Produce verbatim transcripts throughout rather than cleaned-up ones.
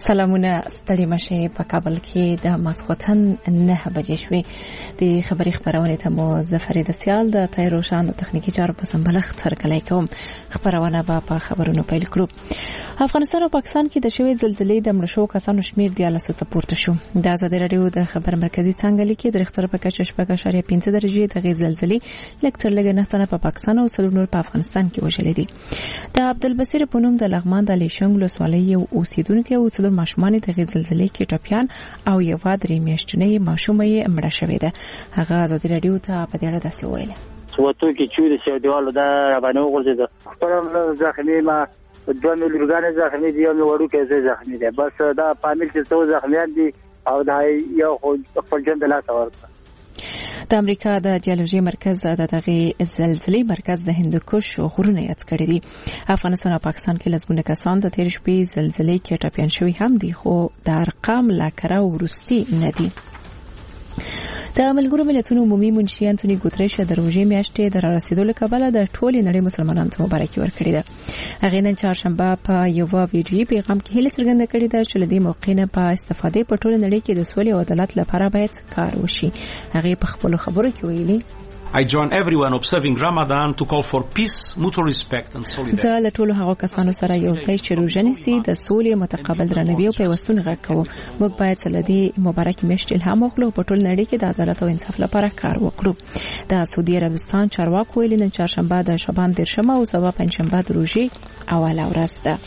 سلامونه ستړي مشه په کابل کې د ماسخوتن نه بجې شوې د خبري خبرونه ته مو ظفر د سیال د تایروشان د تخنیکی چارو په سمبلغ ترکلای کوم خبرونه به په خبرونو پیل کړو. افغانستان او پاکستان کې د شوې زلزلې د مړشو کسانو شمیر د لاسو ته پورته شو. د آزادي رادیو د خبر مرکزی څنګه لیکي د رختر په کچه شپږ اشاریه پنځه درجه د غیر زلزلې لکتر لګ نه تنه په پاکستان او څلور نور په افغانستان کې وشلې دي. د عبدالبصیر پونم د لغمان د لیشنګ لسوالۍ او اوسیدونکو او څلور ماشومان د غیر زلزلې کې ټپيان او یو درې میاشتنې ماشومه یې مړه شوې ده. هغه آزادي رادیو ته په دې اړه داسې ویل. وته کې چې د سیادوالو دا باندې وګرځیدل خپل زخمي ما دوه ملګران زخمي دي او وړو کې زخمي دي. بس دا پامل چې څو زخمیان دي او دا یو خپل جن د لاس ورته. د امریکا د جیولوژي مرکز د دغه زلزلې مرکز د هندوکش غرونه یاد کړی دي. افغانستان او پاکستان کې لږونه کسان د تیر شپې زلزلې کې ټپيان شوي هم دي خو د ارقام لا کړه ورستي نه دي. د ملګرو ملتونو عمومي منشي انټونی ګوتریش د روزي میاشتې د رسیدو لپاره د ټولې نړۍ مسلمانانو ته مبارکي ورکړې ده. هغه نن چهارشنبه په یو ویډیویي پیغام کې هیله څرګنده کړې ده چې لدې موقع نه په استفادې په ټولې نړۍ کې د سولې او عدالت لپاره باید کار وشي. هغه په خپل خبرو کې ویلي I join everyone observing Ramadan to call for peace, mutual respect and solidarity. زه له ټولو هغو کسانو سره یو ځای چې روژه نیسي د سولې متقابل درناوي او پیوستون غږ کوو. موږ باید له دې مبارکې میاشتې الهام واخلو په ټول نړۍ کې د عدالت او انصاف لپاره کار وکړو. د سعودي عربستان چارواکو ویلي نن چهارشنبه د شعبان دېرشمه او سبا پنجشنبه د روژې اوله ورځ ده.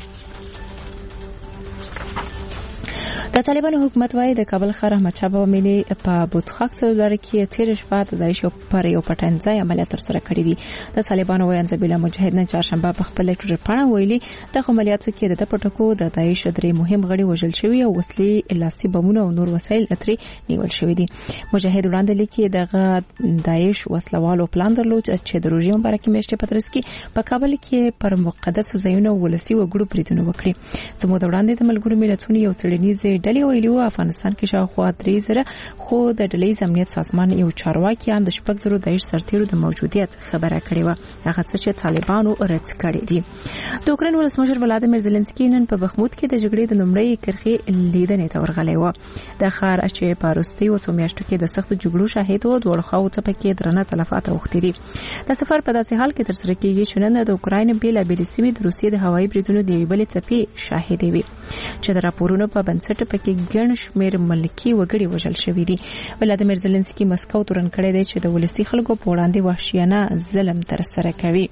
د طالبانو حکومت وايي د کابل ښار احمدشاه بابا ملي په بوتخاک سلولر کې تیر شپه د داعش پر یو پټنځای عملیات ترسره کړي دي. د طالبانو وايي انزبیله مجاهد نن چهارشنبه په خپل ټویټر باندې ویلي د عملیاتو کې د پټکو د داعش درې مهم غړي وژل شوي او وسلې لاسي بمونه او نور وسایل اترې نیول شوي دي. مجاهد وړاندې لیکي دغه داعش وسلوالو پلان درلود چې د روژې مبارکې میاشتې په ترڅ کې په کابل کې پر مقدس ځایونو ولسي وګړو بریدونه وکړي. زموږ د وړاندې د ملګرو ملتونو یو څېړنیز ډلې ویلو افغانستان کې شاوخوا درې زره خو د ډلې امنیت سازمان یو چارواکي اند شپږ زره داعش سرتیرو د موجودیت خبره کړې و. هغه څه چې طالبانو رد کړی دي. د اوکراین ولسمشر ولادیمیر زيلنسکي نن په بخمود کې د جګړې د نومړۍ کرښې لیدنې ته ورغلی و. د ښار چې په وروستیو څو میاشتو کې د سخت جګړو شاهد و دوه خواو ته پکې درنه تلفات اوښتي دي. د سفر په داسې حال کې تر سره کېږي چې نن د اوکراین بیلابېلې سیمې د روسیې د هوایي بریدونو د یوې بلې څپې شاهدې وي چې د راپورونو په بنسټ پکې ګڼ شمېر ملکي وګړي وژل شوي دي. ولادیمیر زيلنسکي مسکو تورن کړی دی چې د ولسي خلکو په وړاندې وحشیانه ظلم ترسره کوي.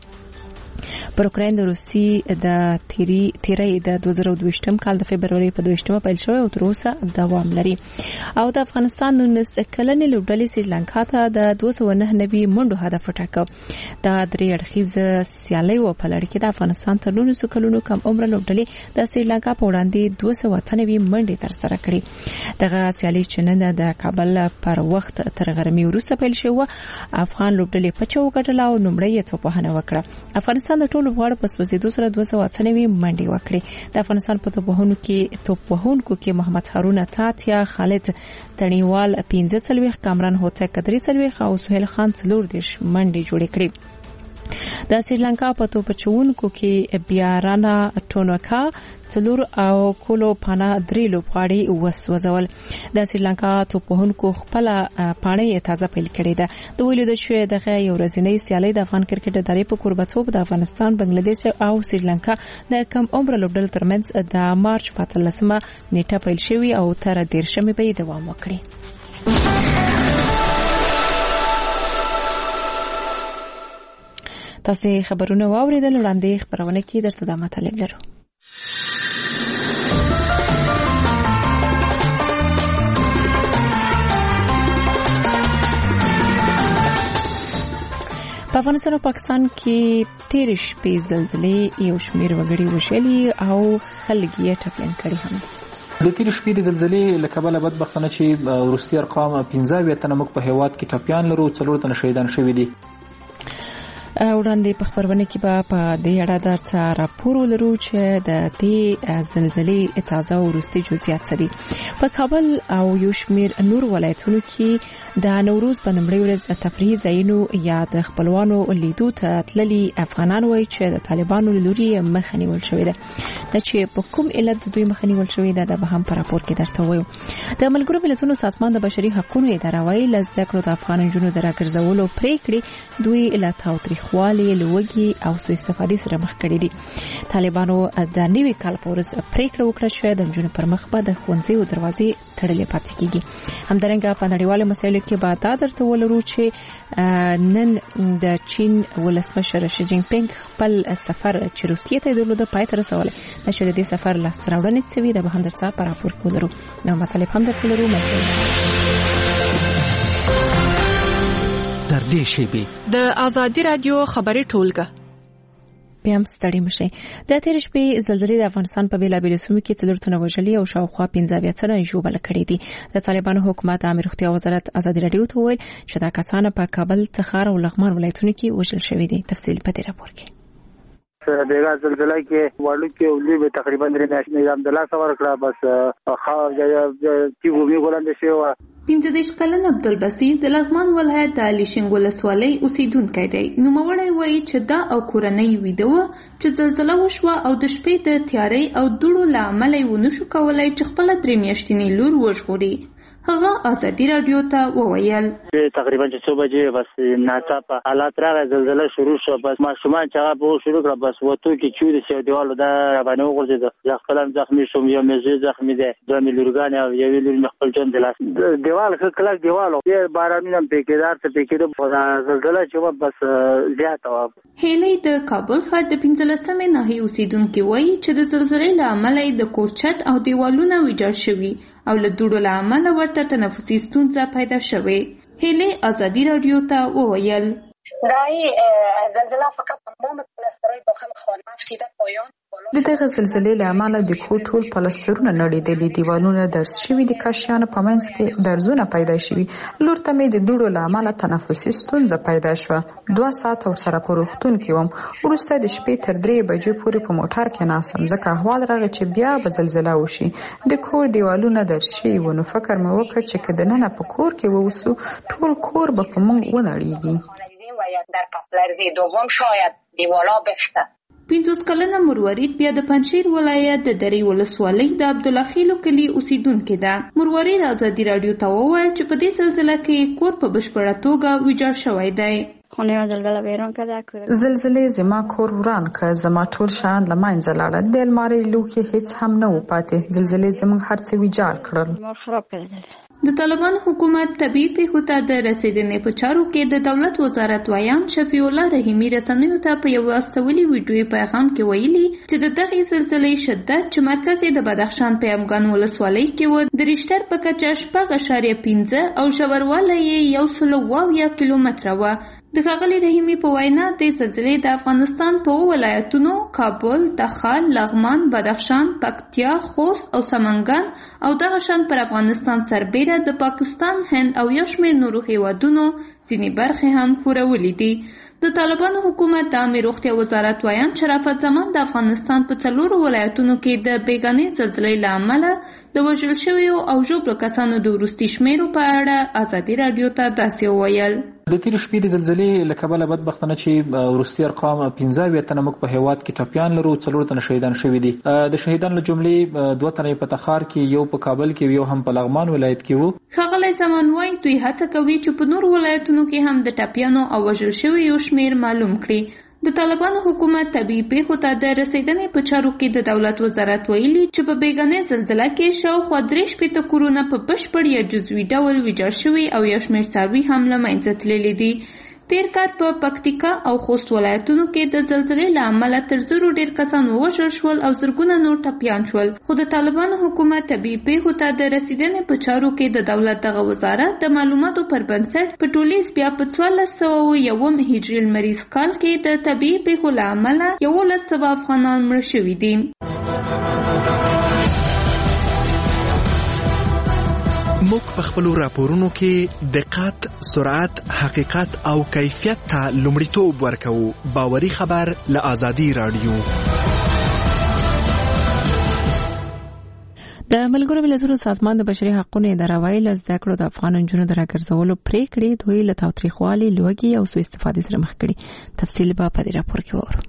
پر اوکراین د روسي د تیری تیری د دوه زره دوه کال د فبرवरी په دوه پیل شوی او تر اوسه دوام لري. او د افغانستان نولس کلنې لوبډلې سریلانکا ته د دوه سوه نهه نوي منډو هدف وټاکه. دا درې اړخیزه سیالي و په لړ کې د افغانستان تر نولس کلونو کم عمر لوبډلې د سریلانکا په وړاندې دوه سوه اته نوي منډې ترسره کړې. دغه سیالي چې نن د کابل پر وخت تر غرمې وروسته پیل شوه افغان لوبډلې په چو ګټل او نومړی یې توپخانه وکړه. افغانستان د ټولو غواړي په سوځېدو سره دوه سوه اته نوي منډې وکړي. د افغانستان په توپوهونو کې توپوهونکو کې محمد هارون تاتیا، خالد تڼیوال پنځه څلوېښت، کامران هوتک درې څلوېښت او سهیل خان څلور دېرش منډې جوړې کړې. د سریلانکا په توپچونکو کې بیارانا ټونوکا څلور او کولو پانا درې لوبغاړي وسوځول. د سریلانکا توپوهونکو خپل پاڼې تازه پیل کړې ده. د ویلو د شوې دغه یو ورځنۍ سیالي د افغان کرکټ ادارې په کوربتوب د افغانستان، بنگلاديش او سریلانکا د کم عمر لوبډل ترمنځ د مارچ په اتلسمه نیټه پیل شوی او تر دیرشمې به دوام وکړي. تاسو خبرونه واوریدل. وړاندې خبرونه کې درته د مطلب لرو. په افغانستان او پاکستان کې تیر شپې زلزلې یو شمېر وګړي وژلي او خلک یې ټپیان کړي هم. د تیر شپې د زلزلې له کبله بدبختانه چې وروستي ارقام پنځه اویا تنه موږ په هیواد کې ټپیان لرو، څلور تنه شهیدان شوي دي. وړاندې په خبرونه کې به په دې اړه درته راپور ولرو چې د دې زلزلې تازه او وروستي جزئیات څه دي. په کابل او یو شمېر نور ولایتونو کې د نوروز په لومړۍ ورځ تفریحي ځایونو یا د خپلوانو لیدو ته تللي افغانان وایي چې د طالبانو له لوري مخه نیول شوې ده. دا چې په کوم علت د دوی مخه نیول شوې ده دا به هم په راپور کې درته وایو. د ملګرو ملتونو سازمان د بشري حقوقو اداره وايي له زده کړو د افغان نجونو د راګرځولو پریکړې دوی له تاوتریخوالي لوګي او سوء استفادې سره مخ کړي دي. طالبانو د نوي کال په ورځ پریکړه وکړه چې د نجونو پر مخ به د ښوونځیو دروازې تړلې پاتې کیږي. همدارنګه په نړیوالو مسایلو کې به دا درته ولرو چې نن د چین ولسمشر شي جین پینګ خپل سفر چې روسیې ته درلوده پای ته رسولی. د شو د دې سفر لاسته راوړنې څه وي د به هم درته په راپور کې ولرو. نو مطلب هم درته لرو در دې شیبې د آزادي رادیو خبري ټولګه بیا هم ستړي مشئ. د تېرې شپې زلزلې د افغانستان په بېلابېلو سیمو کې څلور تنه وژلي او شاوخوا پنځه اویا تنه ژوبل کړي دي. د طالبانو حکومت عامه روغتیا وزارت آزادي رادیو ته وویل چې دا کسان په کابل، تخار او لغمان ولایتونو کې وژل شوي دي. تفصیل په دې راپور کې. بیگا زلزلہ کے والو کے اولی به تقریبا درې میاشتې نظام د لاس ورکړه. بس خا چې وګړي ګولند شي وا پنځه دیش کلن عبدالبصیر د لغمان ولایت د علیشنګ ولسوالۍ اوسیدونکی دی. نوموړی وایي چې دا او کورنۍ ویده وه چې زلزله وشوه او د شپې د تیارۍ او دوړو له امله یې ونشو کولی چې خپله درې میاشتنۍ لور وژغوري. هغه آزادي رادیو ته وویل تقریبا چې څو بجې بس ناڅاپه حالات راغی، زلزله شروع شو. بس ماشومان چې هغه په شروع کړه بس وته کې چوري سي دیوالو دا باندې وغورځید. ځکه خپل زخمی شوم، یو مزه زخمی ده، دوه ملورګان او یو لور مخبل جون د لاس دیوال کلک دیوالو یې بارانونه پېکېدار ته پېکېده. په زلزله چې بس زیاته و. هیلې د کابل ښار د پنځلسمې ناحیې اوسیدونکي وایي چې د زلزلې له امله د کورچت او دیوالونه ویجاړ شوي او له دوړو له امله ورته تنفسي ستونزه پیدا شوې. هیلې آزادي رادیو ته وویل دای زلزله فقط تمام پلاسترهای داخل خانه افسیده پایان. د دغه زلزلې له امله د کور ټول پلاسترونه نړېدلي، دیوالونه درز شوي دي، کاشیانو په منځ کې درزونه پیدا شوي. لور ته مې د دوړو له امله تنفسي ستونزه پیدا شوه. دوه ساعته ورسره په روغتون کې وم. وروسته د شپې تر درې بجې پورې په موټر کې ناستم ځکه احوال راغی چې بیا به زلزله وشي. د کور دیوالونه درز شوي وو. نو فکر مې وکړ چې که دننه په کور کې ووسو ټول کور به په موږ ونړېږي. در پس لرزه دوم شاید دیوالا بخته. پنځوس کلنه مروارید بیا د پنجشیر ولایت د درې ولسوالۍ د عبدالله خیلو کلي اوسیدونکې ده. مروارید آزادي رادیو ته وویل چې په دې زلزله کې کور په بشپړه توګه ویجاړ شوی دی. خونه زلزله ویران کړه. زلزلې زما کور وران کړ، زما ټول شیان له منځه لاړل. د المارۍ لوښي هیڅ هم نه و پاتې. زلزلې زموږ هر څه ویجاړ کړل. مور خراب کړل. د طالبان حکومت طبيعي پیښو ته د رسیدنې په چارو کې د دولت وزارت وایان شفیع الله رحیمی رسنیو ته په یو استولي ویډیوي پیغام کې ویلي چې د دغې زلزلې شدت چې مرکز یې د بدخشان په امګان ولسوالۍ کې و د ریشتر په کچه شپږ اعشاریه پنځه او ژوروالی یې یو سل اوه اویا کیلومتره وه. د ښاغلي رحیمي په وینا د زلزلې د افغانستان په اووه ولایتونو کابل، تخار، لغمان، بدخشان، پکتیا، خوست او سمنګان او دغه شان پر افغانستان سربیره د پاکستان، هند او یو شمېر نورو هیوادونو ځینې برخې هم ښورولې دي. د طالبانو حکومت د عامه روغتیا وزارت وایان شرافت زمان د افغانستان په څلورو ولایتونو کې د بیګانې زلزلې له امله د وژل شویو او ژوبلو کسانو د وروستي شمیرو په اړه آزادي رادیو ته داسې وویل. د تیرې شپې د زلزلې له کبله بدبختانه چې وروستي ارقام پنځه اویا تنه موږ په هیواد کې ټپیان لرو، څلور تنه شهیدان شوي دي. د شهیدانو له جملې دوه تنه په تخار کې، یو په کابل کې، یو هم په لغمان ولایت کې وو. ښاغلی زمان وایي دوی هڅه کوي چې په نورو ولایتونو کې هم د ټپیانو او وژل شویو شمیر معلوم کړي. د طالبانو حکومت طبيعي پیښو ته د رسیدنې په چارو کې د دولت وزارت ویلي چې په بیګانې زلزله کې شاوخوا درې شپېته کورونه په بشپړ یا جزوي ډول ویجاړ شوي او یو شمېر څاروي هم له منځه تللي دي. تیر کال په پکتیکا او خوست ولایتونو کې د زلزلې له امله تر زرو ډیر کسان ووژل شول او زرګونه نور ټپیان شول. خو د طالبانو حکومت طبيعي پیښو ته د رسیدنې په چارو کې د دولت دغه وزارت د معلوماتو پر بنسټ په ټولیز بیا په څوارلس سوه یو هجري لمریز کال کې د طبيعي پیښو له امله یولس سوه افغانان مړه شوي دي. موږ په خپلو راپورونو کې دقت، سرعت، حقیقت او کیفیت ته لومړیتوب ورکوو. باوري خبر له آزادي رادیو. د ملګرو ملتونو سازمان د بشري حقوقو اداره وایي له زده کړو د افغان نجونو د راګرځولو پریکړې دوی له تاوتریخوالي، لوږې او سوء استفادې سره مخ کړي. تفصیل به په دې راپور کې وورو.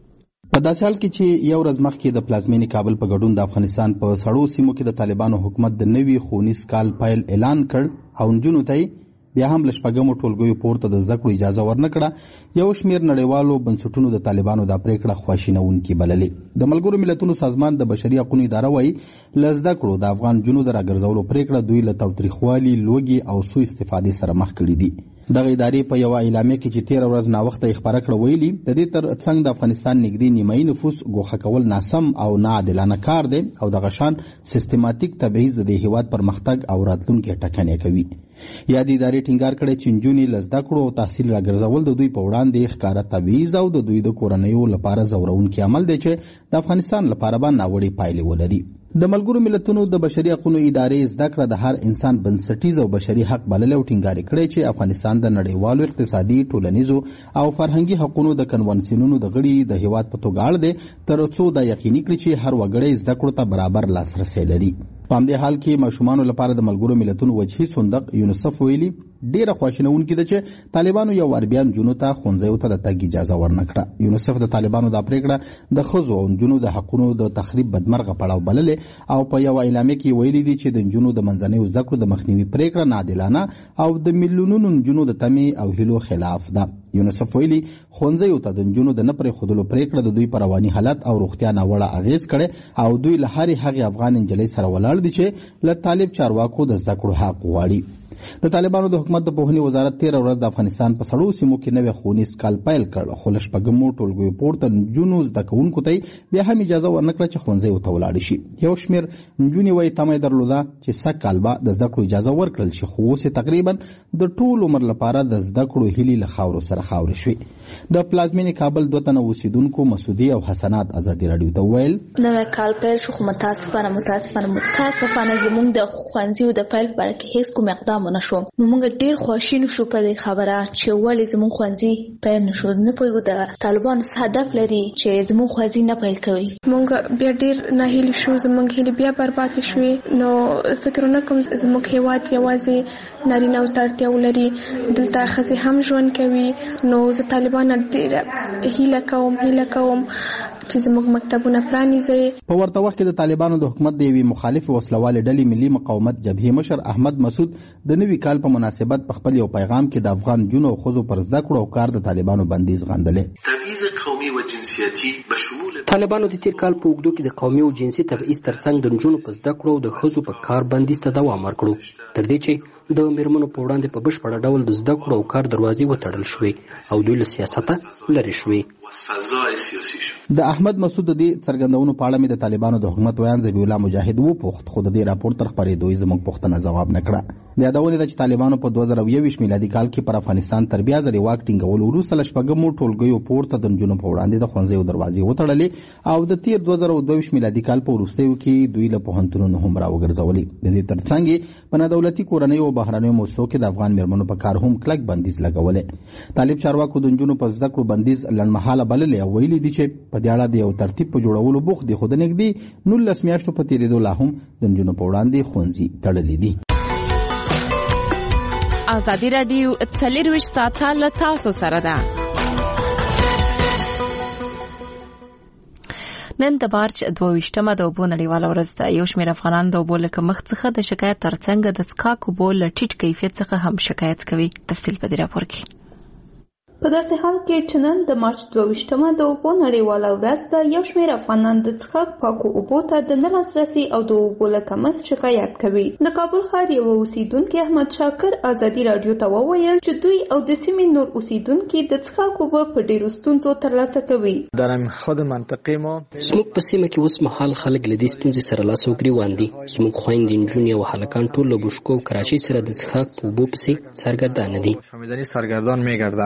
په داسې حال کې چې یو ورځ مخکې د پلازمینې کابل په ګډون د افغانستان په سړو سیمو کې د طالبانو حکومت د نوي ښوونیز کال پیل اعلان کړ او نجونو ته بیا هم له شپږمو ټولګیو پورته د زده کړو اجازه ورنه کړه. یو شمېر نړیوالو بنسټونو د طالبانو دا پریکړه خواشینونکې بللې. د ملګرو ملتونو سازمان د بشري حقوقو اداره وایي له زده کړو د افغان نجونو د راګرځولو پریکړه دوی له تاوتریخوالي، لوږې او سوء استفادې سره مخ کړي دي. دغه ادارې په یو اعلامیه کې چې تیر ورځ ناوخته یې خبره کړه ویلي د دې تر څنګ د افغانستان نږدې نیمایي نفوس ګوښه کول ناسم او ناعادلانه کار دی او دغه شان سیستماتیک تبعیض د دې هیواد پرمختګ او راتلونکي ټکنۍ کوي. یا د ادارې ټینګار کړی چې نجونې له زده کړو او تحصیل راګرځول د دوی په وړاندې ښکاره تبعیض او د دوی د کورنیو لپاره ځورونکی عمل دی چې د افغانستان لپاره به ناوړې پایلې ولري. د ملګرو ملتونو د بشري حقوقو ادارې زده کړه د هر انسان بنسټیز او بشري حق بللی او ټینګار کړی چې افغانستان د نړیوالو اقتصادي، ټولنیزو او فرهنګي حقوقو د کنونسیونونو د غړي د هیواد په توګه اړ دی تر څو دا یقیني کړي چې هر وګړی زده کړو ته برابر لاسرسی لري. په همدې حال کې ماشومانو لپاره د ملګرو ملتونو وجهي صندوق یونیسف ویلي ډیره خواشینونکې ده چې طالبانو یو وار بیا نجونو ته ښوونځیو ته د تګ اجازه ورنه کړه. یونیسف د طالبانو دا پریکړه د ښځو او نجونو د حقونو د تخریب بدمرغه پړاو بللې او په یو اعلامیه کې ویلي دي چې د نجونو د منځنیو زده کړو د مخنیوي پریکړه ناعادلانه او د میلیونونو نجونو د تمې او هیلو خلاف ده. یونیسف ویلي ښوونځیو ته د نجونو د نه پرېښودلو پریکړه د دوی په رواني حالت او روغتیا ناوړه اغېز کړی او دوی له هرې هغې افغان نجلۍ سره ولاړ دي چې له طالب چارواکو د زده کړو حق غواړي. د طالبانو د حکومت د پوهنې وزارت تیر ورځ د افغانستان په سړو سیمو کې نوی ښوونیز کال پیل کړ خو له شپږمو ټولګیو پورته نجونو زده کوونکو ته بیا هم اجازه ورنه کړه چې ښوونځیو ته ولاړې شي. یو شمېر نجونې وایي تمه یې درلوده چې سږ کال به د زده کړو اجازه ورکړل شي خو اوس یې تقریبا د ټول عمر لپاره د زده کړو هیلې له خاورو سره خاورې شوې. د پلازمینې کابل دوه تنه اوسیدونکو مسعودي او حسنات ازادي راډیو ته وویل نوی کال پیل شو خو متاسفانه متاسفانه متاسفانه زموږ د ښوونځیو د پیل په باره کې هیڅ کوم اقدام ونه شو. نو موږ ډیر خواشین شو په دې خبره چې ولې زموږ ښوونځي پیل نه شو. نه پوهېږو د طالبانو څه هدف لري چې زموږ ښوونځي نه پیل کوي. موږ بیا ډیر ناهیلي شو، زموږ هیلې بیا برباد شوې. نو فکر نه کوم زموږ هیواد یوازې نارینه او ته اړتیا ولري، دلته ښځې هم ژوند کوي. نو زه طالبان ډیره هیله کوم هیله کوم چې زموږ مکتبونه پرانیزي. په ورته وخت کې د طالبانو د حکومت د یوې مخالفې وسلوالې ډلې ملي مقاومت جبهې مشر احمد مسعود د نوي کال په مناسبت په خپل یو پیغام کې د افغان نجونو او ښځو پر زده کړو او کار د طالبانو بندیز غندلې. تبعیض قومي و جنسیتي بشمول طالبانو د تیر کال په اوږدو کې د قومي او جنسي تبعیض ترڅنګ د نجونو په زده کړو او د ښځو په کار بندیز ته دوام ورکړو تر دې چې د میرمنو په وړاندې په بشپړه ډول د زده کړو او کار دروازې وتړل شوې او دوی له سیاسته لرې شوې. د احمد مسعود د دې څرګندونو په اړه مې د طالبانو د حکومت ویان ذبیح الله مجاهد وپوښت خو د دې راپور تر خپرېدو یې زموږ پوښتنه ځواب نه کړه. د یادونې ده چې طالبانو په دوه زره یوویشت میلادي کال کې پر افغانستان تر بیا ځلې واک ټینګولو وروسته له شپږمو ټولګیو پورته د نجونو په وړاندې د ښوونځیو دروازې وتړلې او د تیر دوه زره دوه ویشت میلادي کال په وروستیو کې دوی له پوهنتونونو هم راوګرځولې. د دې تر څنګ په نادولتي کورنیو او بهرنیو موسسو کې د افغان میرمنو په کار هم کلک بندیز لګولې. طالب چارواکو د نجونو په زده کړو بندیز لنډمهاله بللی او ویلي دي چې په دې اړه د یو ترتیب په جوړولو بوخت دي خو د نږدې نولس میاشتو په تېرېدو لا هم د نجونو په وړاندې ښوونځي تړلي دي. ازادي راډیو څلېرویشت ساعته له تاسو سره ده. نن د مارچ دوه ویشتمه د اوبو نړیواله ورځ ده. یو شمېر افغانان د اوبو له کمښت څخه د شکایت ترڅنګ د څښاک اوبو له ټیټ کیفیت څخه هم شکایت کوي. تفصیل په دې راپور کې. په داسې حال کې چې نن د مارچ دوه ویشتمه د اوبو نړیواله ورځ ده، یو شمېر افغانان د څښاک پاکو اوبو ته د نه لاسرسي او د اوبو له کمښت شکایت کوي. د کابل ښار یو اوسیدونکي احمد شاکر ازادي راډیو ته وویل چې دوی او د سیمې نور اوسیدونکي د څښاک اوبه په ډېرو ستونزو ترلاسه کوي. در خود منطقه ما زموږ په سیمه کې اوس مهال خلک له دې ستونزې سره لاس او ګریوان دي. زموږ خویندې، نجونې او هلکان ټول له بشکو او کراچۍ سره د څښاک اوبو پسې سرګردانه دي. شامیدنی سرگردان میگردند. د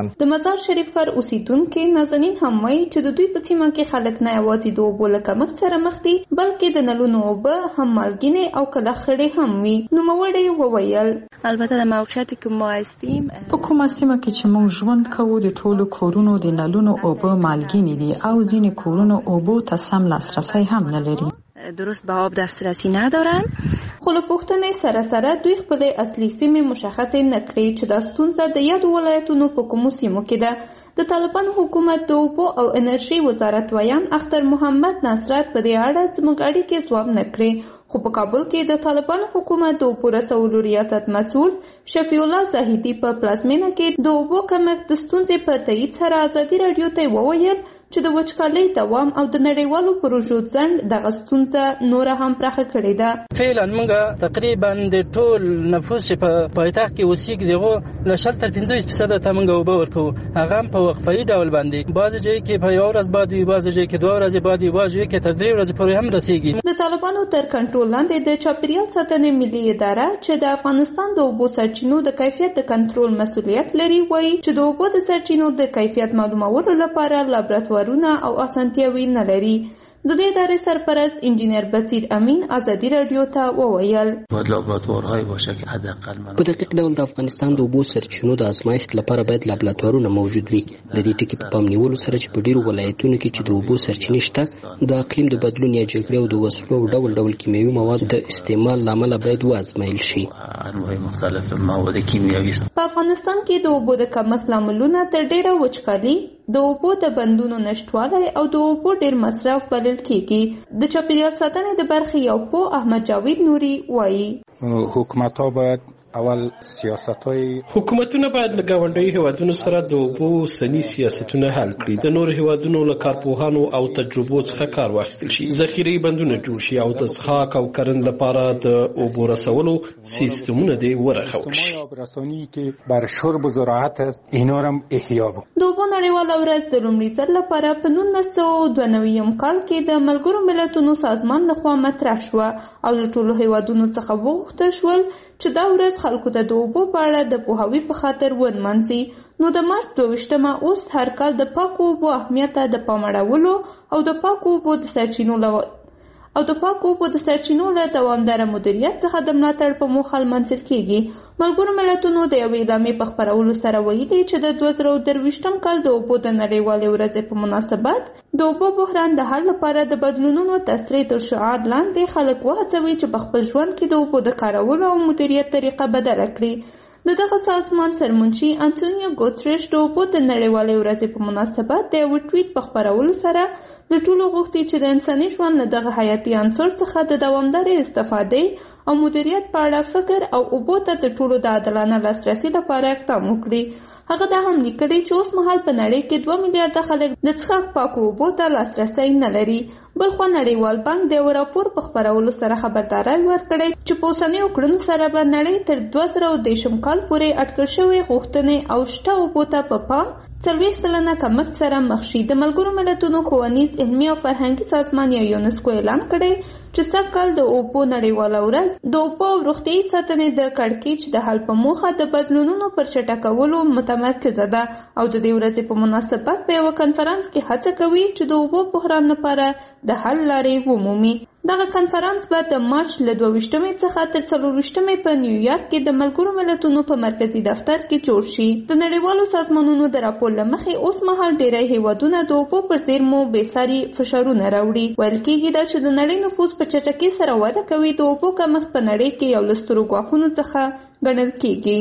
مزار شریف ښار اوسیدونکي نازنین هم وایي چې د دوی په سیمه کې خلک نه یوازې د اوبو له کمښت سره مخ دي بلکې د نلونو اوبه هم مالګینې او کله خړې هم وي. نوموړی وویل البته د موقعیت که ما هستیم په کومه سیمه کې چې موږ ژوند کوو د ټولو کورونو د نلونو اوبه مالګینې دي او ځینې کورونو اوبو ته سم لاسرسی هم نه لري. درست به آب دسترسی ندارن. خو له پوښتنې سره سره دوی خپلې اصلي سیمې مشخصې نه کړې چې دا ستونزه د یادو ولایتونو په کومو سیمو کې ده. د طالبانو حکومت د اوبو او انرژي وزارت ویان اختر محمد نصرت په دې اړه زموږ اړیکې ځواب نه کړې، خو په کابل کې د طالبانو حکومت د اوبو رسولو ریاست مسؤل شفیع الله زاهدي په پلازمینه کې د اوبو کمښت د ستونزې په تایید سره ازادي راډیو ته وویل چې د وچکالۍ دوام او د نړیوالو پروژو ځنډ دغه ستونزه نوره هم پراخه کړې ده. فعلا موږ تقریبا د ټول نفوس چې په پایتخت کې اوسېږي دغه له شل تر پنځه فیصده ته موږ اوبه ورکوو، هغه هم په وقفه‌ایي ډول باندې. بعضې ځای کې په یوه ورځ باد وي، بعضې ځای کې دوه ورځې باد وي، بعضې ځای کې تر درې ورځې پورې هم رسېږي. د طالبانو تر کنټرول لاندې د چاپیریال ساتنې ملي اداره چې د افغانستان د اوبو سرچینو د کیفیت د کنټرول مسؤلیت لري وایي چې د اوبو د سرچینو د کیفیت معلومولو لپاره لابراتوارونه او اسانتیاوې نه لري. د دې ادارې سرپرست انجینر بصیر امین ازادي راډیو ته وویل باید لابراتوارهای باشه که حداقل په دقیق ډول د افغانستان د اوبو سرچینو د ازمایښت لپاره باید لابراتوارونه موجود وي. د دې ټکي په پام نیولو سره چې په ډیرو ولایتونو کې چې د اوبو سرچینې شته د اقلیم د بدلون یا جګړې او د وسلو او ډول ډول کیمیاوي مواد د استعمال لامل باید وازمایل شي. انواع مختلف مواد کیمیاوي په افغانستان کې د اوبو د کمښت لاملونه تر ډیره وچکالي، د اوبو د بندونو نشټوالی او د اوبو ډیر مصرف بلل کیږي. د چاپیریال ساتنې د برخې یو پوه احمد جاوید نوري وایي حکومت‌ها باید اول سیاست‌های حکومتونه باید له ګاونډیو هیوادونو سره د اوبو سني سیاستونه حل کړي، د نورو هیوادونو له کارپوهانو او تجربو څخه کار واخیستل شي، ذخیرې بندونه جوړ شي او د څښاک او کرنې لپاره د اوبو رسولو سیستمونه دې ورغول شي. آبرسانی که بر شرب و زراعت است اینا هم احیا د اوبو نړیواله ورځ د لومړي ځل لپاره په نولس سوه دوه نوي کال کې د ملګرو ملتونو سازمان لخوا مطرح شوه او له ټولو هیوادونو څخه وغوښتل شول چې دا ورځ خلکو ته د اوبو په اړه د پوهاوي په خاطر ونمانځي. نو د مارچ دوه ویشتمه اوس هر کال د پاکو اوبو اهمیت ته د پام اړولو او د پاکو اوبو د سرچینو له او د پاکو اوبو د سرچینو له دوامداره مدیریت څخه د ملاتړ په موخه لمانځل کیږي. ملګرو ملتونو د یوې اعلامیې په خپرولو سره ویلي چې د دوه زره درویشتم کال د اوبو د نړیوالې ورځې په مناسبت د اوبو بحران د حل لپاره د بدلونونو تسریع تر شعار لاندې خلک وهڅوي چې په خپل ژوند کې د اوبو د کارولو او مدیریت طریقه بدله کړي. د دغه سازمان سرمنشي انټونیو ګوتریش د اوبو د نړیوالې ورځې په مناسبت د یو ټویټ په خپرولو سره د ټولو غوښتي چې د انساني ژوند له دغه حیاتي عنصر څخه د دوامدارې استفادې او مدیریت په اړه فکر او اوبو ته د ټولو د عادلانه لاسرسي لپاره اقدام وکړي. هغه دا هم لیکلي چې اوس مهال په نړۍ کې دوه میلیارډه خلک د څښاک پاکو اوبو ته لاسرسی نه لري. بلخوا نړیوال بانک د یو راپور په خپرولو سره خبرداری ورکړی چې په اوسنیو کړنو سره به نړۍ تر دوه زره دېرشم کال پورې اټکل شوې غوښتنې او شته اوبو ته په پام څلوېښت سلنه کمښت سره مخ شي. د ملګرو ملتونو ښوونیز علمي او فرهنګي سازمان یا یونسکو اعلان کړی چې سږ کال د اوبو نړیواله ورځ د اوبو او روغتیايي ساتنې د کړکېچ د حل په موخه د بدلونونو پر چټکولو متمرکزه ده او د دې ورځې په مناسبت په یوه کنفرانس کې هڅه کوي چې د اوبو بحران لپاره د حل لارې ومومي. دغه کنفرانس به د مارچ له دوه ویشتمې څخه تر څلور ویشتمې په نیویارک کې د ملګرو ملتونو په مرکزي دفتر کې جوړ شي. د نړیوالو سازمانونو د راپور له مخې اوس مهال ډیری هیوادونه د اوبو پر زیرمو بېساري فشارونه راوړي. ویل کېږي دا چې د نړۍ نفوس په چټکۍ سره وده کوي د اوبو کمښت په نړۍ کې یو له سترو ګواښونو څخه ګڼل کېږي.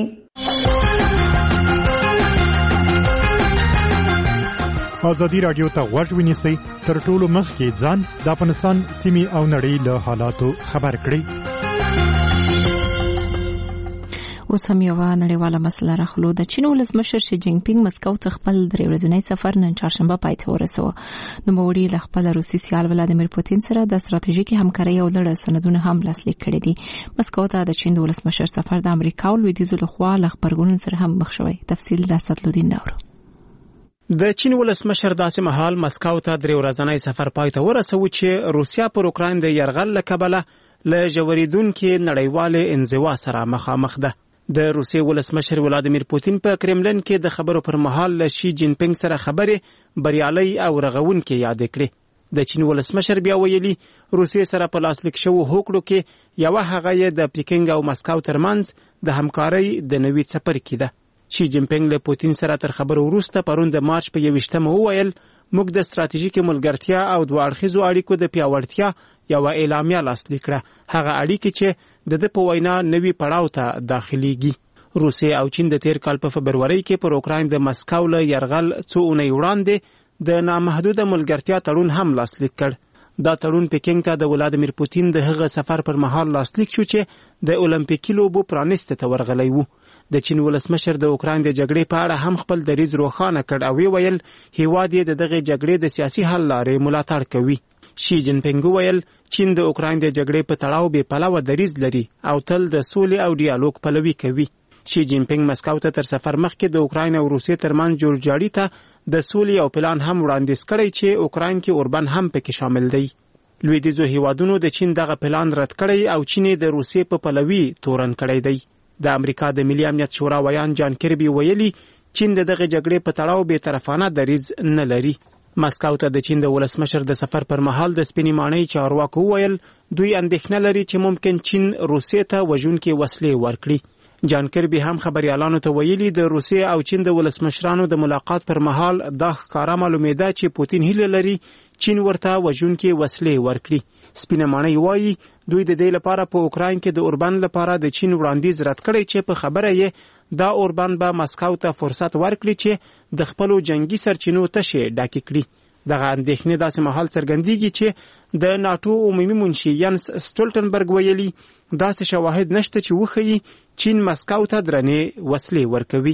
ازادي راډیو ته غوږ ونیسئ، تر ټولو مخکې ځان د افغانستان سیمې او نړۍ له حالاتو خبر کړئ. اوس هم یوه نړیواله مسله راخلو. د چین ولسمشر شي جین پینګ مسکو ته خپل درې ورځنی سفر نن چهارشنبه پای ته ورسوه. نوموړي له خپل روسي سیال ولادیمیر پوتین سره د ستراتیژیکي همکارۍ او لړ سندونه هم لاسلیک کړي دي. مسکو ته د چین د ولسمشر سفر د امریکا او لویدیځو لخوا له خبرګونونو سره هم مخ شوی. تفصیل د اسدالدین نورو. د چین ولسمشر داسې مهال مسکو ته درې ورځنی سفر پای ته ورسوه چې روسیا پر اوکراین د یرغل له کبله له ژورېدونکې نړیوالې انزوا سره مخامخ ده. د روسیې ولسمشر ولادیمیر پوتین په کرملن کې د خبرو پر مهال له شي جین پینګ سره خبرې بریالۍ او رغونکې یاد کړې. د چین ولسمشر بیا ویلي روسیې سره په لاسلیک شوو هوکړو کې یوه هغه یې د پیکینګ او مسکو ترمنځ د همکارۍ د نوي څپرکي ده. شي جین پینګ له پوتین سره تر خبرو وروسته پرون د مارچ په یویشتمه وویل موږ د ستراتیژیکې ملګرتیا او دوه اړخیزو اړیکو د پیاوړتیا یوه اعلامیه لاسلیک کړه، هغه اړیکې چې د ده په وینا نوي پړاو ته داخليږي. روسیې او چین د تیر کال په فبرورۍ کې پر اوکراین د مسکو له یرغل څو اونۍ وړاندې د نامحدوده ملګرتیا تړون هم لاسلیک کړ. دا تړون پیکینګ ته د ولادیمیر پوتین د هغه سفر پر مهال لاسلیک شو چې د اولمپیکي لوبو پرانیسته ته ورغلی وو. د چین ولسمشر د اوکراین د جګړې په اړه هم خپل دریځ روښانه کړ او ویل هیواد یې د دغه جګړې د سیاسي حل لارې ملاتړ کوي. شي جین پینګ ویل چین د اوکراین د جګړې په تړاو بې پلوه دریځ لري او تل د سولې او ډیالوګ پلوي کوي. شي جین پینګ مسکو ته تر سفر مخکې د اوکراین او روسیې ترمنځ جوړجاړي ته د سولې او پلان هم وړاندیز کړی چې اوکراین کې اوربن هم پکې شامل دی. لویدیځو هیوادونو د چین دغه پلان رد کړی او چین د روسیې په پلوي تورن کړی دی. د امریکا د ملي امنیت شورا ویان جان کربي ویلي چین د دغه جګړې په تړاو بې طرفانه دریځ نه لري. مسکو ته د چین د ولسمشر د سفر پر مهال د سپینې ماڼۍ چارواکو وویل دوی اندېښنه لري چې ممکن چین روسیې ته وژونکې وسلې ورکړي. جان کربي هم خبريالانو ته ویلي د روسیې او چین د ولسمشرانو د ملاقات پر مهال دا ښکارا معلومېده چې پوتین هیله لري چین ورته وژونکې وسلې ورکړي. سپینه ماڼۍ وایي دوی د دې لپاره په اوکراین کې د اوربن لپاره د چین وړاندیز رد کړی چې په خبره یې دا اوربن به مسکو ته فرصت ورکړي چې د خپلو جنگي سرچینو تشې ډکې کړي. دغه اندېښنې داسې مهال څرګندېږي چې د ناټو عمومي منشي ینس سټولټنبرګ ویلي داسې شواهد نشته چې وښیي چین مسکو ته درنې وسلې ورکوي.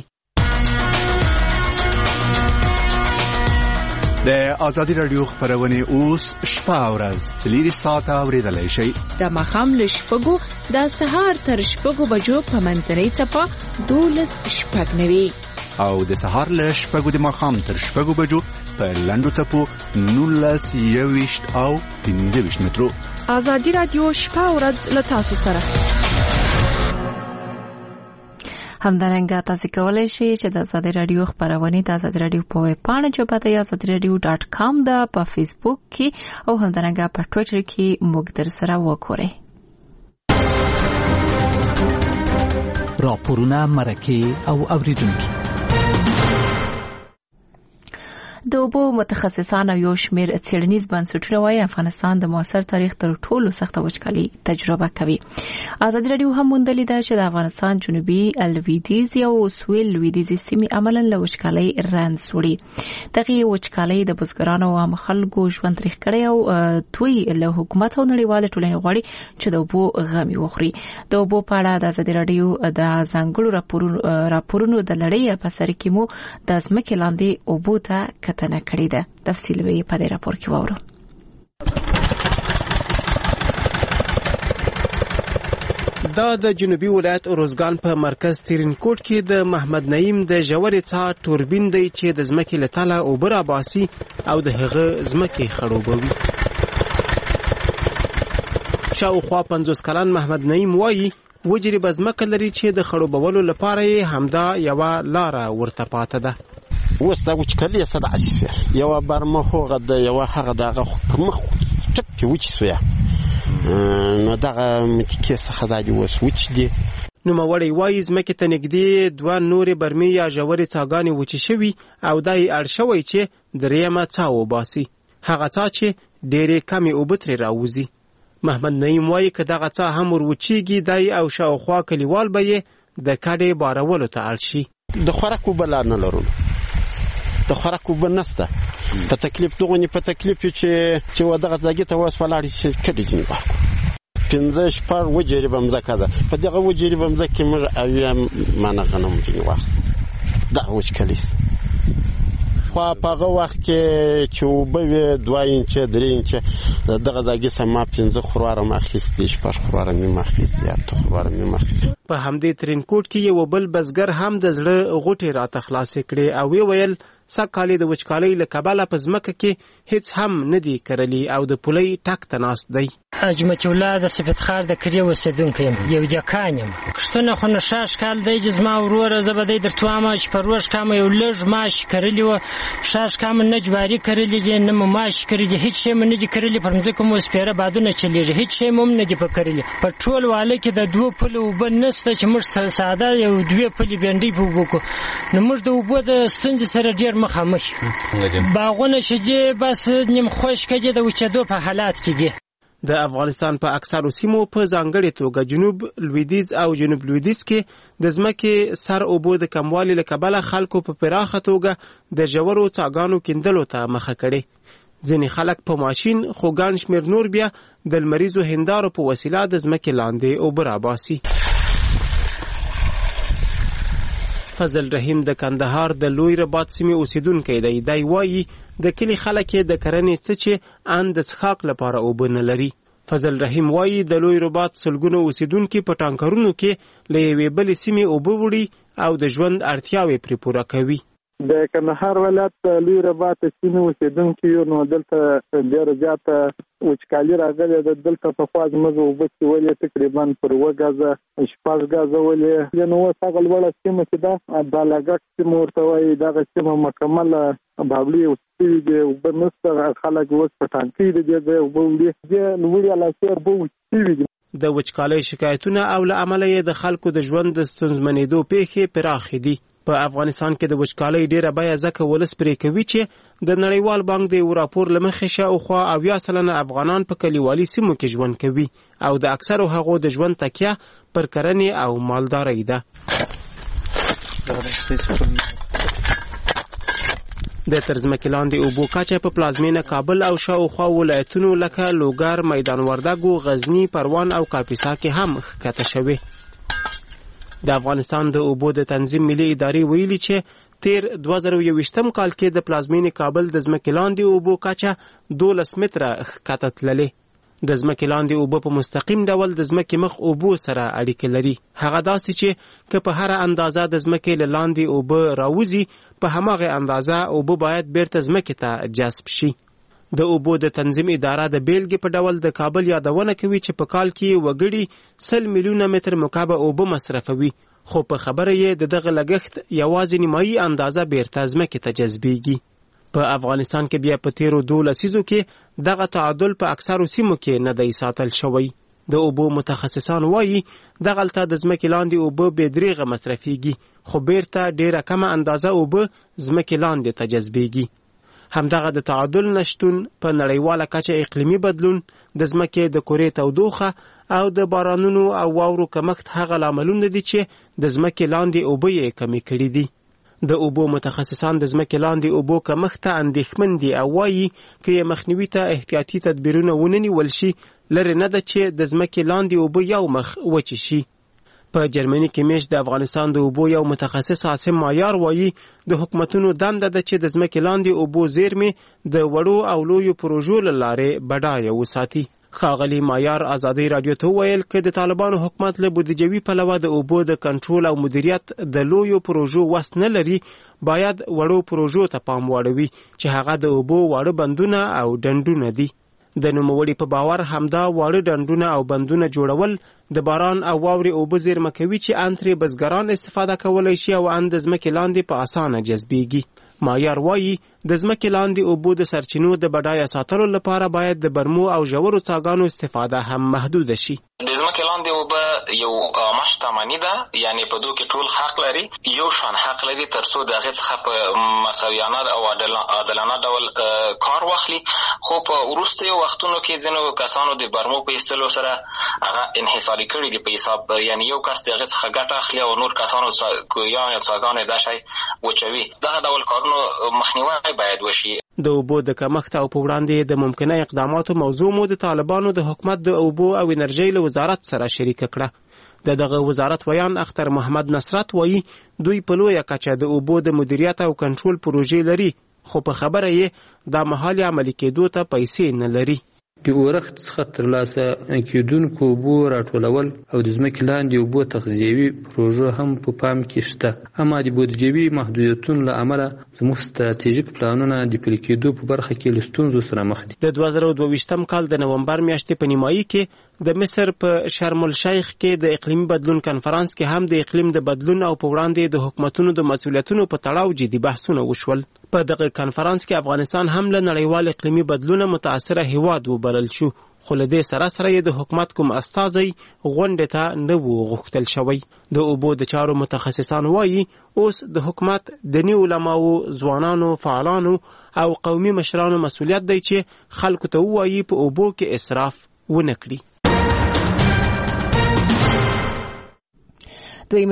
د ازادي رادیو خبرونه اوس شپه او ورځ څلور ساعته اوریدلای شئ. د ماښام له شپږو د سهار تر شپږو بجو په منځنۍ څپه دولس شپږ نوي او د سهار له شپږو د ماښام تر شپږو بجو په لنډو څپو نولس یویشت او پنځه ویشت مترو. ازادي رادیو شپه او ورځ له تاسو سره. همدارنګه تاسو کولای شئ چې د ازادي رادیو خبرونه د ازادي رادیو په ویب پاڼه چې په ازادي رادیو ډاټ کام ده په فیسبوک کې او همدارنګه په ټوئیټر کې موږ در سره وګورئ. راپورونه مرکه او اوریدونکو د اوبو متخصصان او یو شمېر څېړنیز بنسټونه وايي افغانستان د معاصر تاریخ تر ټولو سخته وچکالي تجربه کوي. ازادي رادیو هم موندلې ده چې د افغانستان جنوبي لویدیځ او سویل لویدیځ سیمې عملاً له وچکالۍ رنځ وړي. دغه وچکالۍ د بزګرانو او عام خلکو ژوند تریخ کړی او دوی له حکومت او نړیوال ټولنې غواړي چې د اوبو غمي وخوري. د اوبو په اړه د ازادي رادیو د ځانګړو راپورونو راپورونو د لړۍ په سر کې مو د ځمکې لاندې اوبو ته کتنه کړې ده. تفصیل به په دې راپور کې وورو. دا د جنوبي ولایت اروزګان په مرکز ترینکوټ کې د محمد نعیم د ژورې څاه توربین دی چې د ځمکې له تله اوبه راباسي او د هغه ځمکې خړوبوي. شاوخوا پنځوس کلن محمد نعیم وایي وجربه ځمکه لري چې د خړوبولو لپاره یې همدا یوه لاره ورته پاته ده. اوس دا وچکالي څه داسې شوه، یوه برمه هغه د یوه هغه دغه پر مخ ټپ کې وچې شوه، نو دغه متیکې څخه دا دي اوس وچ دي. نوموړی وایي ځمکې ته نږدې دوه نورې برمې یا ژورې څاګانې وچې شوي او دا یې اړ شوی چې درېیمه څاه وباسي، هغه څاه چې ډېرې کمې اوبه ترې راوځي. محمد نعیم وایي که دغه څاه هم ور وچېږي دی او شاوخوا کلیوال به یې د کډې بارولو ته اړ شي. د خوراک اوبه لا نه لرو، د خوراک اوبه نشته. په تکلیف دغونې په تکلیف چې چې دغه ځاګې ته اوس ولاړ چې کډې ځینې بار پنځه شپږ وجربه مځکه ده، په دغه وجربه مځکه کې موږ اویا مانه غنم ځینې واخلو. دغه وچکالي خو په هغه وخت کې چې اوبه وې دوه انچه درې انچه دغه ځاګې څخه ما پنځه خورواره مې اخیستې، شپږ خورواره مې اخیستې، اته خورواره مې اخیستې. په همدې ترینکوټ کې یو بل بزګر هم د زړه غوټې راته خلاصې کړې او ویل سږ کال د وچکالۍ له کبله په ځمکه کې هیڅ هم نه دي کرلي او د پولۍ ټک ته ناست دی. حجمت الله د سپیدخار د کلي اوسېدونکی یم، یو جکان یم. کښتونه خو نه ښه ښکال دی چې زما وروره زه به دی درته وایم چې په روژ کامه یو لږ ماش کرلي وه، ښه کامه نه جواري کرلي دي نه مو ماش کرلي دي، هېڅ شی مو نه دي کرلي. پر مځکه مو سپېره بادونه چلېږي، هېڅ شی مو هم نه دي په کرلي. په ټول واله کې د دوو پلو اوبه نشته چې موږ ساده یو دوې پلې بېنډۍ په اوبو کړو. نو موږ د اوبو د ستونزې سره ډېر مخامخ یو. باغونه چې دي بس نیم خشکه دي، د وچېدو په حالات کې دي. د افغانستان په اکثرو سیمو په ځانګړې توګه جنوب لویدیځ او جنوب لویدیځ کې د ځمکې سر اوبو د کموالي له کبله خلکو په پراخه توګه د ژورو څاګانو کیندلو ته مخه کړې. ځینې خلک په ماشین خو ګڼ شمېر نور بیا د لمریزو هندارو په وسیله د ځمکې لاندې اوبه راباسي. فضل رحیم د کندهار د لوی رباط سیمې اوسیدونکی دی. دی وایي د کلي خلک یې د کرنې څه چې ان د څښاک لپاره اوبه نه لري. فضل رحیم وایي د لوی رباط سلګونو اوسیدونکي په ټانکرونو کې له یوې بلې سیمې اوبه وړي او د ژوند اړتیاوې پرې پوره کوي. د کندهار ولایت لوی رباط سیمې اوسیدونکي یو، نو دلته ډېره زیاته وچکالي راغلې ده. دلته پخوا زموږ اوبه چې ولې تقریبا پر اووه ګازه شپږ ګازه ولې، نو اوس هغه لوړه سیمه چې ده بالاګک سیمه ورته وایي، دغه سیمه مکمله بابلي اوسېږي دي، اوبه نشته. خلک اوس په ټانکۍ د دې ځای اوبه وړي، دې لوړې علاقې اوبه وچېږي دي. د وچکالۍ شکایتونه او له امله یې د خلکو د ژوند د ستونزمنېدو پیښې پراخې دي. په افغانستان کې د وچکالۍ ډیره بیه ځکه ولس پرې کوي چې د نړیوال بانک د یو راپور له مخې شاوخوا اویا سلنه افغانان په کلیوالي سیمو کې ژوند کوي او د اکثرو هغو د ژوند تکیه پر کرنې او مالدارۍ ده. د تر ځمکې لاندې اوبو کچه په پلازمینه کابل او شاوخوا ولایتونو لکه لوګر، میدان وردګو، غزنی، پروان او کاپیسا کې هم ښکته شوې. د افغانستان د اوبو د تنظیم ملي ادارې ویلي چې تیر دوه زره یوویشتم کال کې د پلازمینې کابل د ځمکې لاندې اوبو کچه دولس متره ښکته تللې. د ځمکې لاندې اوبه په مستقیم ډول د ځمکې مخ اوبو سره اړیکه لري. هغه داسې چې که په هره اندازه د ځمکې له لاندې اوبه راوځي، په هماغه اندازه اوبه باید بیرته ځمکې ته جذب شي. د اوبو د تنظیم اداره د بیلګې په ډول د کابل یادونه کوي چې په کال کې وګړي سل میلیونه متر مکعب اوبه مصرفوي، خو په خبره یې د دغه لګښت یوازې نیمایي اندازه بیرته ځمکې ته جذبیږي. په افغانستان کې بیا په تیرو دوه لسیزو کې دغه تعادل په اکثرو سیمو کې نه دی ساتل شوی. د اوبو متخصصان وایي دغلته د ځمکې لاندې اوبه بې دریغه مصرفیږي، خو بیرته ډیره کمه اندازه اوبه ځمکې لاندې ته جذبیږي. همدغه د تعادل نشتون په نړیواله کچه اقلیمي بدلون، د ځمکې د کورې تودوخه او د بارانونو او واورو کمښت هغه لاملونه دي چې د ځمکې لاندې اوبه یې کمې کړي دي. د اوبو متخصصان د ځمکې لاندې اوبو کمښت ته اندېښمن دي او وایي که یې مخنیوي ته احتیاطي تدبیرونه ونه نیول شي، لرې نه ده چې د ځمکې لاندې اوبه یو مخ وچې شي. په جرمني کې میشت د افغانستان د اوبو یو متخصص عاصم مایار وایي د حکومتونو دنده ده چې د ځمکې لاندې اوبو زیرمې د وړو او لویو پروژو له لارې بډایه وساتي. ښاغلي مایار ازادۍ راډیو ته وویل که د طالبانو حکومت له بودیجوي پلوه د اوبو د کنټرول او مدیریت د لویو پروژو وس نه لري، باید وړو پروژو ته پام واړوي چې هغه د اوبو واړه بندونه او ډنډونه دي. د نوموړي په باور همدا واړه ډنډونه او بندونه جوړول د باران او واورې اوبه زیرمه کوي چې ان ترې بزګران استفاده کولی شي او ان د ځمکې لاندې په اسانه جذبیږي. مایار وایي د ځمکې لاندې اوبو د سرچینو د بډایه ساتلو لپاره باید د برمو او ژورو څاګانو استفاده هم محدود شي. د ځمکې لاندې اوبه یو عامه شتمني ده، یعنی په دوی کې ټول حق لري، یو شان حق لري تر څو د هغې څخه په مساویانه او عادلانه ډول کار واخلي. خو په وروستیو وختونو کې ځینو کسانو د برمو په ایستلو سره هغه انحصاري کړي دي په حساب، یعنی یو کس د هغې څخه ګټه اخلي او نور کسانو یا څاګانې دا شی وچوي. دغه ډول کارونو مخنیوی باید وشي. د اوبو د کمښت او په وړاندې د ممکنه اقداماتو موضوع مو د طالبانو د حکومت د اوبو او انرژۍ له وزارت سره شریکه کړه. د دغه وزارت ویان اختر محمد نصرت وایي دوی په لویه کچه د اوبو د مدیریت او کنټرول پروژې لري، خو په خبره یې دا مهال عملي کېدو ته پیسې نه لري. د اورښت څخه ترلاسه کېدونکو اوبو راټولول او د ځمکې لاندې اوبو تغذیوي پروژو هم په پام کې شته، اما د بودیجوي محدودیتونو له امله زموږ ستراتیژیک پلانونه د پلي کېدو په برخه کې له ستونزو سره مخ دي. د دوه زره دوه ویشتم کال د نومبر میاشتې په نیمایي کې د مصر په شرم الشیخ کې د اقلیمي بدلون کنفرانس کې هم د اقلیم د بدلون او په وړاندې د حکومتونو د مسؤلیتونو په تړاو جدي بحثونه وشول. په دغه کنفرانس کې افغانستان هم له نړیوال اقلیمي بدلون متاثره هیواد وبلل شو، خو له دې سره سره د حکومت کوم استازی غونډې ته نه و غوښتل شوی. د اوبو د چارو متخصصان وایي اوس د حکومت دیني علماو، ځوانانو، فعالانو او قومي مشرانو مسؤلیت دی چې خلکو ته ووایي په اوبو کې اسراف ونه کړي.